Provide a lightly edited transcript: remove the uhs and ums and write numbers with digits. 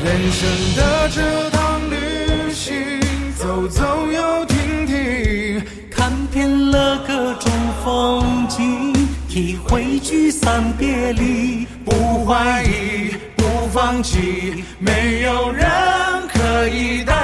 人生的这趟旅行，走走又停停， 看遍了各种风景，体会聚散别离， 不怀疑，不放弃，没有人可以代